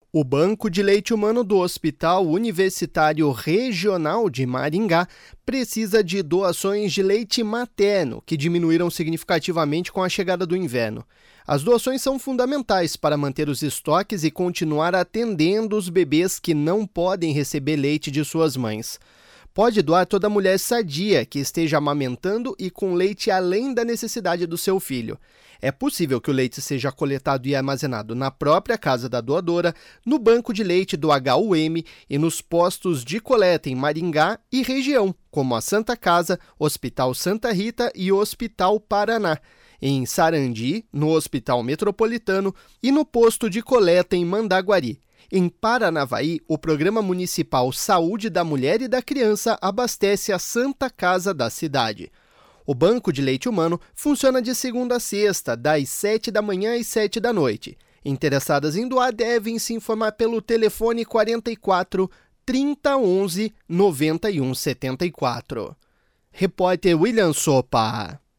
O Banco de Leite Humano do Hospital Universitário Regional de Maringá precisa de doações de leite materno, que diminuíram significativamente com a chegada do inverno. As doações são fundamentais para manter os estoques e continuar atendendo os bebês que não podem receber leite de suas mães. Pode doar toda mulher sadia que esteja amamentando e com leite além da necessidade do seu filho. É possível que o leite seja coletado e armazenado na própria casa da doadora, no banco de leite do HUM e nos postos de coleta em Maringá e região, como a Santa Casa, Hospital Santa Rita e Hospital Paraná. Em Sarandi, no Hospital Metropolitano e no posto de coleta em Mandaguari. Em Paranavaí, o Programa Municipal Saúde da Mulher e da Criança abastece a Santa Casa da cidade. O Banco de Leite Humano funciona de segunda a sexta, das 7 da manhã às 7 da noite. Interessadas em doar devem se informar pelo telefone 44 30 11 91 74. Repórter William Sopa.